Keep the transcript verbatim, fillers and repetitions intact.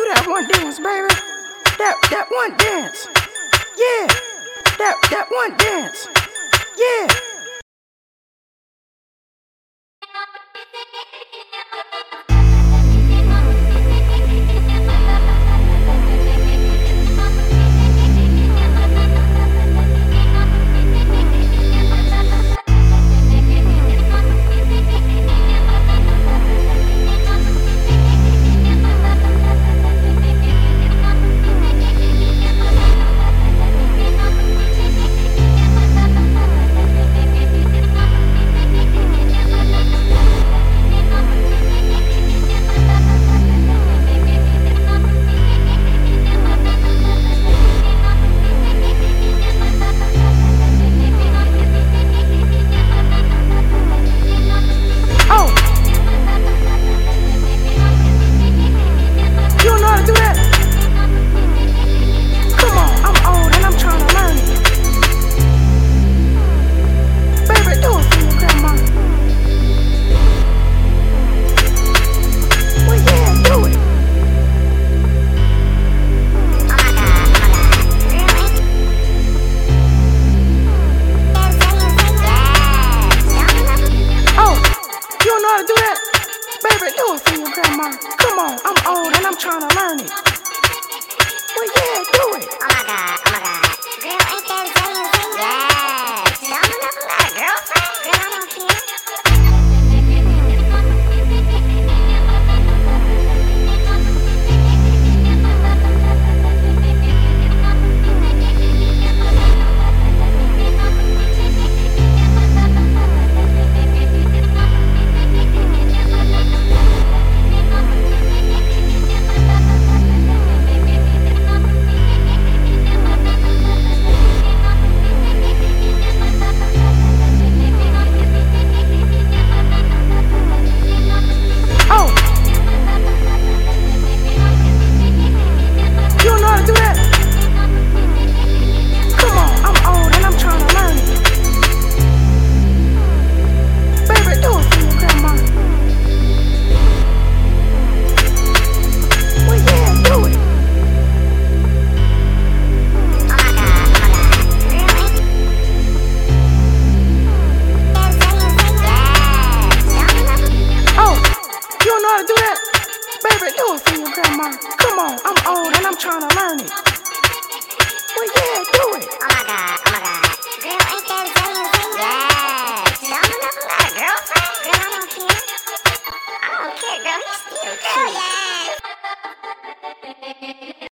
do that one dance, baby. That that one dance. Yeah. That that one dance. Yeah. Do that? Baby, do it for your grandma. Come on, I'm old and I'm trying to learn it. Well, yeah, do it. Oh my god, oh my god. Girl, ain't that Zay and Zay? Yes. Don't you know who got a girlfriend? Girl, I don't care. Do that? Baby, do it for your grandma. Come on, I'm old and I'm trying to learn it. Well, yeah, do it. Oh my god, oh my god. Girl, ain't that Zay and Zay? Yes. Don't you know who got a girlfriend? Girl, I don't care. I don't care, girl. He's still cute. Yes.